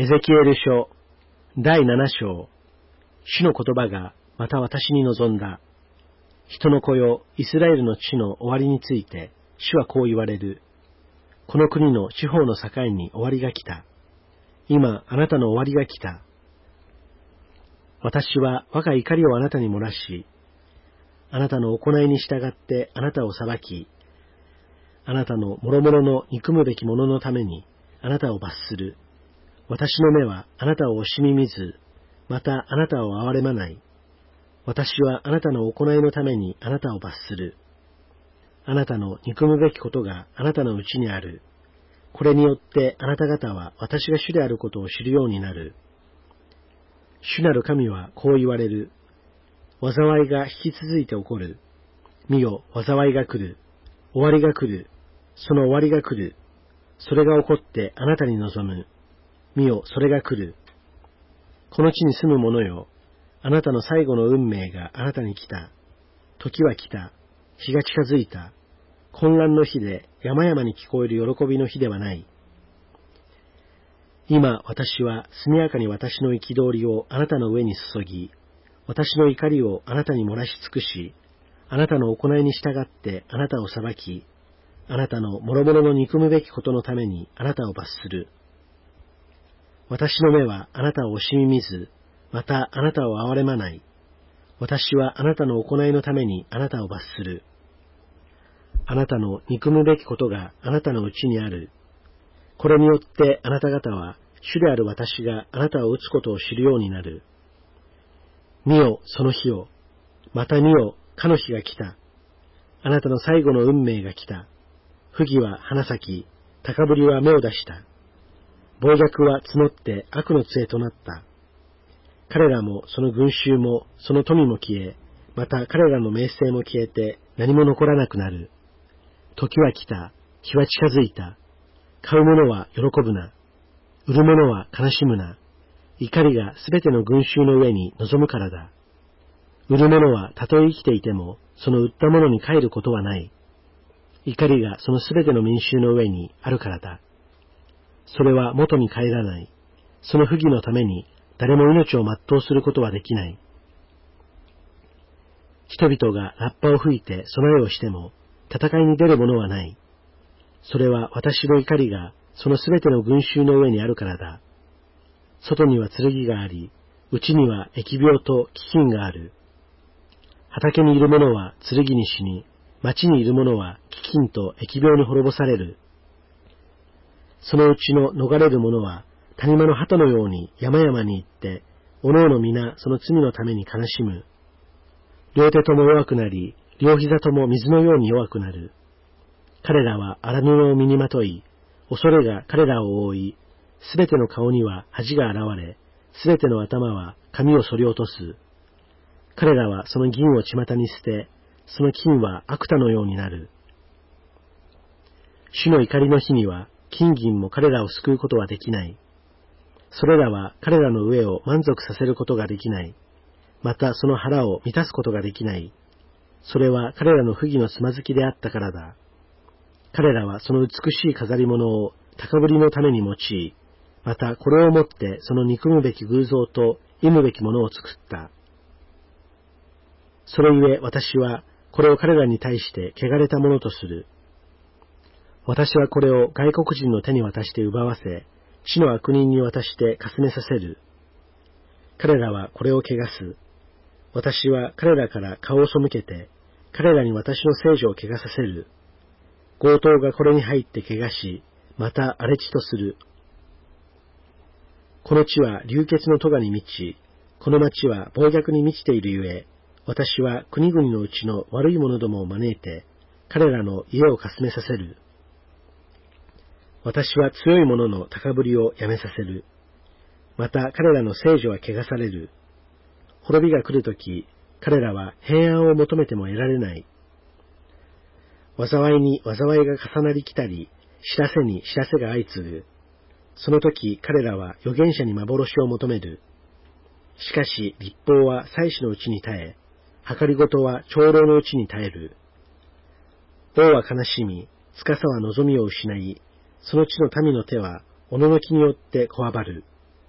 エゼキエル書第7章。主の言葉がまた私に臨んだ。人の子よ、イスラエルの地の終わりについて、主はこう言われる。この国の地方の境に終わりが来た。今、あなたの終わりが来た。私は我が怒りをあなたに漏らし、あなたの行いに従ってあなたを裁き、あなたの諸々の憎むべき者のためにあなたを罰する。私の目はあなたを惜しみ見ず、またあなたを憐れまない。私はあなたの行いのためにあなたを罰する。あなたの憎むべきことがあなたのうちにある。これによってあなた方は私が主であることを知るようになる。主なる神はこう言われる。災いが引き続いて起こる。見よ、災いが来る。終わりが来る。その終わりが来る。それが起こってあなたに臨む。見よ、それが来る。この地に住む者よ、あなたの最後の運命があなたに来た。時は来た。日が近づいた。混乱の日で山々に聞こえる喜びの日ではない。今私は速やかに私の憤りをあなたの上に注ぎ、私の怒りをあなたに漏らし尽くし、あなたの行いに従ってあなたを裁き、あなたの諸々の憎むべきことのためにあなたを罰する。私の目はあなたを惜しみ見ず、またあなたを憐れまない。私はあなたの行いのためにあなたを罰する。あなたの憎むべきことがあなたのうちにある。これによってあなた方は主である私があなたを打つことを知るようになる。見よ、その日を。また見よ、かの日が来た。あなたの最後の運命が来た。不義は花咲き、高ぶりは芽を出した。暴虐は募って悪の杖となった。彼らもその群衆もその富も消え、また彼らの名声も消えて何も残らなくなる。時は来た。日は近づいた。買う者は喜ぶな。売る者は悲しむな。怒りがすべての群衆の上に臨むからだ。売る者はたとえ生きていても、その売ったものに帰ることはない。怒りがそのすべての民衆の上にあるからだ。それは元に帰らない。その不義のために誰も命を全うすることはできない。人々がラッパを吹いて備えをしても、戦いに出る者はない。それは私の怒りがそのすべての群衆の上にあるからだ。外には剣があり、内には疫病と飢饉がある。畑にいる者は剣に死に、町にいる者は飢饉と疫病に滅ぼされる。そのうちの逃れる者は谷間の鳩のように山々に行って、おのおの皆その罪のために悲しむ。両手とも弱くなり、両膝とも水のように弱くなる。彼らは荒布を身にまとい、恐れが彼らを覆い、すべての顔には恥が現れ、すべての頭は髪を剃り落とす。彼らはその銀を巷に捨て、その金は悪田のようになる。主の怒りの日には、金銀も彼らを救うことはできない。それらは彼らの上を満足させることができない。またその腹を満たすことができない。それは彼らの不義のつまずきであったからだ。彼らはその美しい飾り物を高ぶりのために用い、またこれをもってその憎むべき偶像と忌むべきものを作った。それゆえ私はこれを彼らに対して汚れたものとする。私はこれを外国人の手に渡して奪わせ、地の悪人に渡してかすめさせる。彼らはこれを汚す。私は彼らから顔を背けて、彼らに私の聖女を汚させる。強盗がこれに入って汚し、また荒れ地とする。この地は流血の咎に満ち、この町は暴虐に満ちているゆえ、私は国々のうちの悪い者どもを招いて、彼らの家をかすめさせる。私は強い者の高ぶりをやめさせる。また彼らの聖女は汚される。滅びが来るとき、彼らは平安を求めても得られない。災いに災いが重なり来たり、知らせに知らせが相次ぐ。その時彼らは預言者に幻を求める。しかし律法は祭司のうちに耐え、計りごとは長老のうちに耐える。王は悲しみ、司は望みを失い、その地の民の手は、おののきによってこわばる。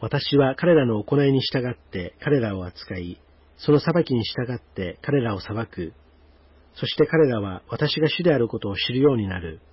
私は彼らの行いに従って彼らを扱い、その裁きに従って彼らを裁く。そして彼らは私が主であることを知るようになる。